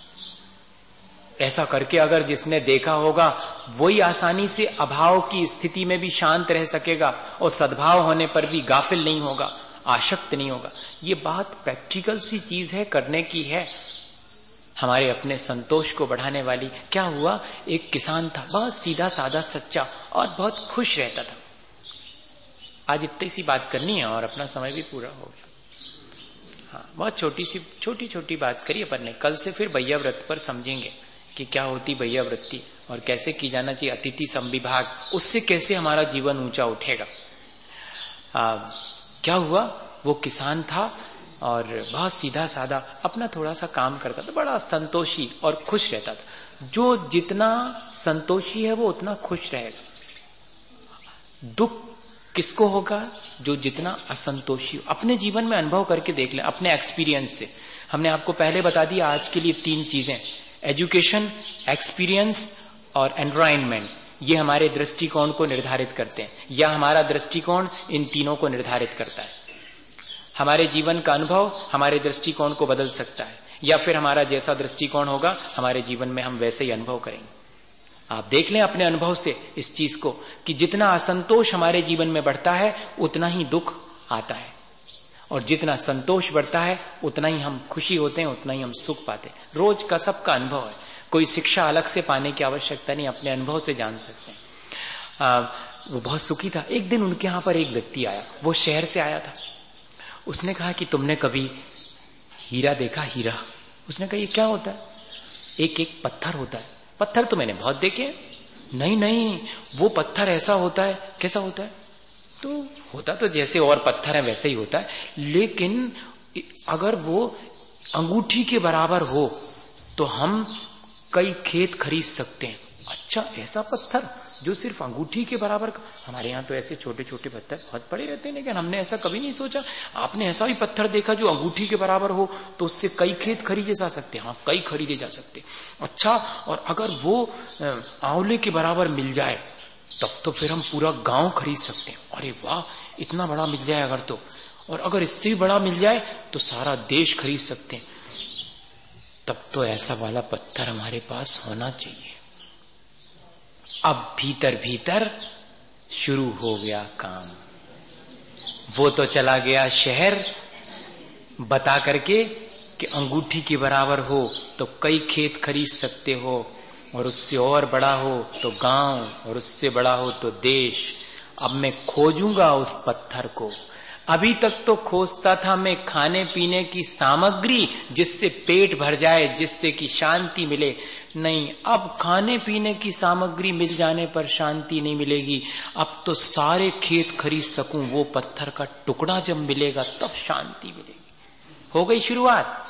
ऐसा करके अगर जिसने देखा होगा वही आसानी से अभाव की स्थिति में भी शांत रह सकेगा, और सद्भाव होने पर भी गाफिल नहीं होगा, आसक्त नहीं होगा। ये बात प्रैक्टिकल सी चीज है, करने की है, हमारे अपने संतोष को बढ़ाने वाली। क्या हुआ, एक किसान था, बहुत सीधा साधा सच्चा और बहुत खुश रहता था। आज इतनी सी बात करनी है और अपना समय भी पूरा हो गया। हाँ, बहुत छोटी सी छोटी छोटी बात करी अपन ने। कल से फिर भैया व्रत पर समझेंगे कि क्या होती भैया वृत्ति और कैसे की जाना चाहिए अतिथि संविभाग, उससे कैसे हमारा जीवन ऊंचा उठेगा। आ, क्या हुआ, वो किसान था और बहुत सीधा साधा अपना थोड़ा सा काम करता था, बड़ा संतोषी और खुश रहता था। जो जितना संतोषी है वो उतना खुश रहेगा। दुख किसको होगा, जो जितना असंतोषी हो। अपने जीवन में अनुभव करके देख लें, अपने एक्सपीरियंस से। हमने आपको पहले बता दिया आज के लिए तीन चीजें, एजुकेशन, एक्सपीरियंस और एनवायरनमेंट। ये हमारे दृष्टिकोण को निर्धारित करते हैं, या हमारा दृष्टिकोण इन तीनों को निर्धारित करता है। हमारे जीवन का अनुभव हमारे दृष्टिकोण को बदल सकता है, या फिर हमारा जैसा दृष्टिकोण होगा हमारे जीवन में हम वैसे ही अनुभव करेंगे। आप देख लें अपने अनुभव से इस चीज को कि जितना असंतोष हमारे जीवन में बढ़ता है उतना ही दुख आता है, और जितना संतोष बढ़ता है उतना ही हम खुशी होते हैं, उतना ही हम सुख पाते हैं। रोज का सबका अनुभव है, कोई शिक्षा अलग से पाने की आवश्यकता नहीं, अपने अनुभव से जान सकते हैं। आ, वो बहुत सुखी था। एक दिन उनके यहां पर एक व्यक्ति आया, वो शहर से आया था। उसने कहा कि तुमने कभी हीरा देखा? हीरा? उसने कहा ये क्या होता है? एक एक पत्थर होता है। पत्थर तो मैंने बहुत देखे। नहीं नहीं, वो पत्थर ऐसा होता है। कैसा होता है? तो होता तो जैसे और पत्थर है वैसे ही होता है, लेकिन अगर वो अंगूठी के बराबर हो तो हम कई खेत खरीद सकते हैं। अच्छा, ऐसा पत्थर जो सिर्फ अंगूठी के बराबर का? हमारे यहाँ तो ऐसे छोटे छोटे पत्थर बहुत बड़े रहते हैं, लेकिन हमने ऐसा कभी नहीं सोचा। आपने ऐसा भी पत्थर देखा जो अंगूठी के बराबर हो तो उससे कई खेत खरीदे जा सकते हैं? हाँ, कई खरीदे जा सकते। अच्छा, और अगर वो आंवले के बराबर मिल जाए तब तो फिर हम पूरा गांव खरीद सकते हैं। अरे वाह, इतना बड़ा मिल जाए अगर तो, और अगर इससे भी बड़ा मिल जाए तो सारा देश खरीद सकते हैं। तब तो ऐसा वाला पत्थर हमारे पास होना चाहिए। अब भीतर भीतर शुरू हो गया काम। वो तो चला गया शहर बता करके कि अंगूठी के बराबर हो तो कई खेत खरीद सकते हो, और उससे और बड़ा हो तो गांव, और उससे बड़ा हो तो देश। अब मैं खोजूंगा उस पत्थर को। अभी तक तो खोजता था मैं खाने पीने की सामग्री जिससे पेट भर जाए, जिससे कि शांति मिले। नहीं, अब खाने पीने की सामग्री मिल जाने पर शांति नहीं मिलेगी। अब तो सारे खेत खरीद सकूं, वो पत्थर का टुकड़ा जब मिलेगा तब शांति मिलेगी। हो गई शुरुआत।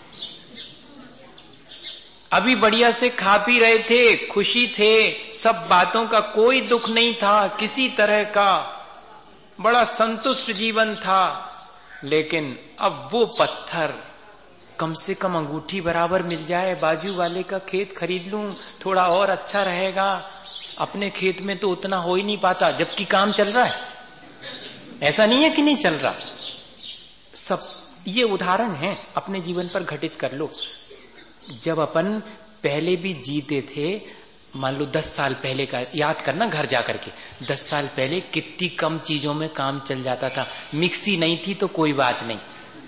अभी बढ़िया से खा पी रहे थे, खुशी थे, सब बातों का कोई दुख नहीं था किसी तरह का, बड़ा संतुष्ट जीवन था। लेकिन अब वो पत्थर कम से कम अंगूठी बराबर मिल जाए, बाजू वाले का खेत खरीद लूं, थोड़ा और अच्छा रहेगा। अपने खेत में तो उतना हो ही नहीं पाता, जबकि काम चल रहा है। ऐसा नहीं है कि नहीं चल रहा। सब ये उदाहरण है, अपने जीवन पर घटित कर लो। जब अपन पहले भी जीते थे, मान लो दस साल पहले का याद करना घर जाकर के, दस साल पहले कितनी कम चीजों में काम चल जाता था। मिक्सी नहीं थी तो कोई बात नहीं,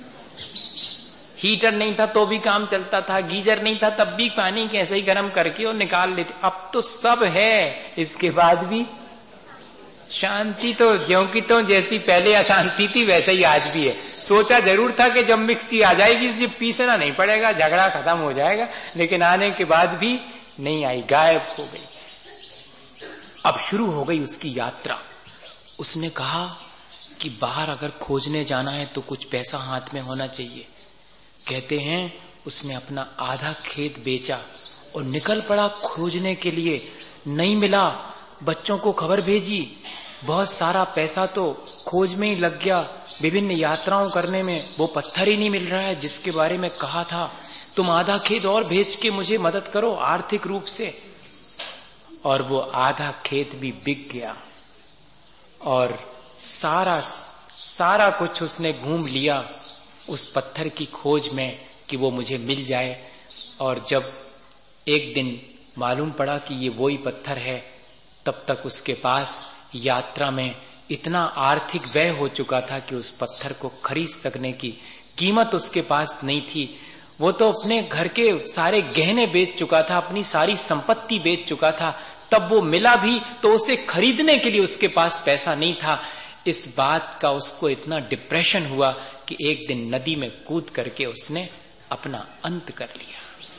हीटर नहीं था तो भी काम चलता था, गीजर नहीं था तब भी पानी कैसे ही गर्म करके और निकाल लेते। अब तो सब है, इसके बाद भी शांति तो ज्यों की तो जैसी पहले अशांति थी वैसे ही आज भी है। सोचा जरूर था कि जब मिक्सी आ जाएगी इसे पीसना नहीं पड़ेगा, झगड़ा खत्म हो जाएगा, लेकिन आने के बाद भी नहीं आई, गायब हो गई। अब शुरू हो गई उसकी यात्रा। उसने कहा कि बाहर अगर खोजने जाना है तो कुछ पैसा हाथ में होना चाहिए। कहते हैं उसने अपना आधा खेत बेचा और निकल पड़ा खोजने के लिए। नहीं मिला, बच्चों को खबर भेजी, बहुत सारा पैसा तो खोज में ही लग गया, विभिन्न यात्राओं करने में। वो पत्थर ही नहीं मिल रहा है जिसके बारे में कहा था, तुम आधा खेत और बेच के मुझे मदद करो आर्थिक रूप से। और वो आधा खेत भी बिक गया और सारा सारा कुछ उसने घूम लिया उस पत्थर की खोज में कि वो मुझे मिल जाए। और जब एक दिन मालूम पड़ा कि ये वही पत्थर है, तब तक उसके पास यात्रा में इतना आर्थिक व्यय हो चुका था कि उस पत्थर को खरीद सकने की कीमत उसके पास नहीं थी। वो तो अपने घर के सारे गहने बेच चुका था, अपनी सारी संपत्ति बेच चुका था, तब वो मिला भी तो उसे खरीदने के लिए उसके पास पैसा नहीं था। इस बात का उसको इतना डिप्रेशन हुआ कि एक दिन नदी में कूद करके उसने अपना अंत कर लिया।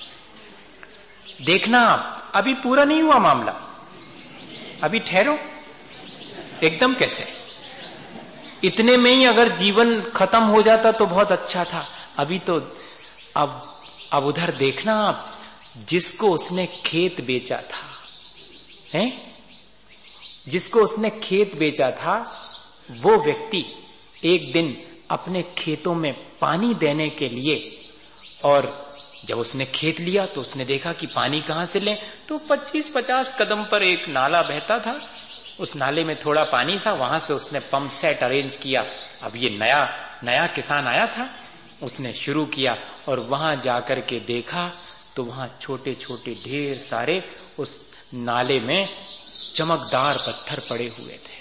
देखना आप, अभी पूरा नहीं हुआ मामला, अभी ठहरो। एकदम कैसे? इतने में ही अगर जीवन खत्म हो जाता तो बहुत अच्छा था। अभी तो अब अब उधर देखना आप, जिसको उसने खेत बेचा था, हैं? जिसको उसने खेत बेचा था वो व्यक्ति एक दिन अपने खेतों में पानी देने के लिए, और जब उसने खेत लिया तो उसने देखा कि पानी कहां से लें, तो पच्चीस पचास कदम पर एक नाला बहता था। उस नाले में थोड़ा पानी था, वहां से उसने पंप सेट अरेंज किया। अब ये नया नया किसान आया था, उसने शुरू किया और वहां जाकर के देखा तो वहां छोटे छोटे ढेर सारे उस नाले में चमकदार पत्थर पड़े हुए थे।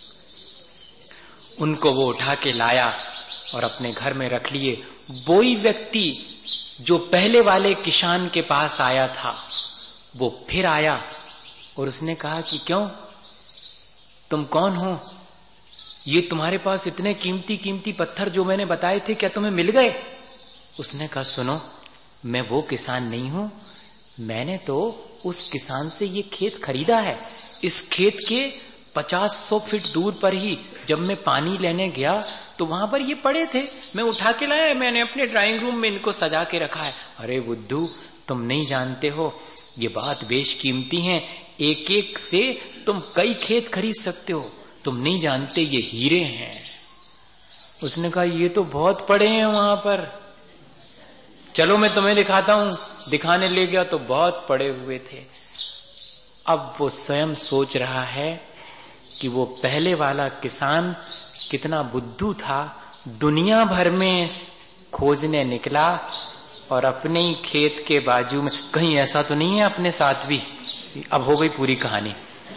उनको वो उठा के लाया और अपने घर में रख लिए। वही व्यक्ति जो पहले वाले किसान के पास आया था वो फिर आया और उसने कहा कि क्यों, तुम कौन हो? ये तुम्हारे पास इतने कीमती कीमती पत्थर जो मैंने बताए थे, क्या तुम्हें मिल गए? उसने कहा, सुनो, मैं वो किसान नहीं हूं, मैंने तो उस किसान से ये खेत खरीदा है। इस खेत के पचास सौ फीट दूर पर ही जब मैं पानी लेने गया तो वहां पर ये पड़े थे, मैं उठा के लाया, मैंने अपने ड्राइंग रूम में इनको सजा के रखा है। अरे बुद्धू, तुम नहीं जानते हो, ये बात बेशकीमती है, एक एक से तुम कई खेत खरीद सकते हो, तुम नहीं जानते ये हीरे हैं। उसने कहा, ये तो बहुत पड़े हैं वहां पर, चलो मैं तुम्हें दिखाता हूं। दिखाने ले गया तो बहुत पड़े हुए थे। अब वो स्वयं सोच रहा है कि वो पहले वाला किसान कितना बुद्धू था, दुनिया भर में खोजने निकला और अपने ही खेत के बाजू में, कहीं ऐसा तो नहीं है अपने साथ भी? अब हो गई पूरी कहानी।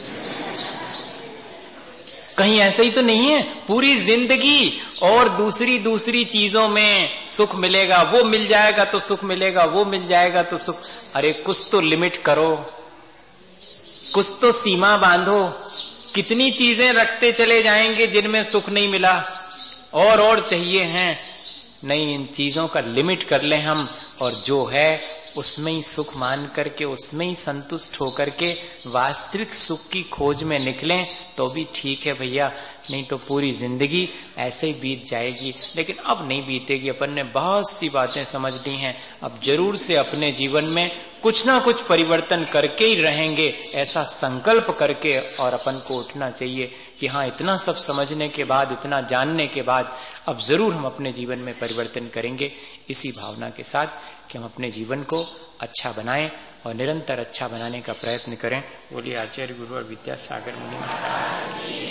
कहीं ऐसा ही तो नहीं है पूरी जिंदगी और दूसरी दूसरी चीजों में सुख मिलेगा, वो मिल जाएगा तो सुख मिलेगा, वो मिल जाएगा तो सुख। अरे कुछ तो लिमिट करो, कुछ तो सीमा बांधो। कितनी चीजें रखते चले जाएंगे जिनमें सुख नहीं मिला, और और चाहिए हैं। नहीं, इन चीजों का लिमिट कर लें हम, और जो है उसमें ही सुख मान करके, उसमें ही संतुष्ट होकर के वास्तविक सुख की खोज में निकलें तो भी ठीक है भैया, नहीं तो पूरी जिंदगी ऐसे ही बीत जाएगी। लेकिन अब नहीं बीतेगी, अपन ने बहुत सी बातें समझ ली हैं, अब जरूर से अपने जीवन में कुछ ना कुछ परिवर्तन करके ही रहेंगे, ऐसा संकल्प करके और अपन को उठना चाहिए कि हाँ, इतना सब समझने के बाद, इतना जानने के बाद अब जरूर हम अपने जीवन में परिवर्तन करेंगे। इसी भावना के साथ कि हम अपने जीवन को अच्छा बनाएं और निरंतर अच्छा बनाने का प्रयत्न करें। बोलिए आचार्य गुरु और विद्यासागर मुनि महाराज।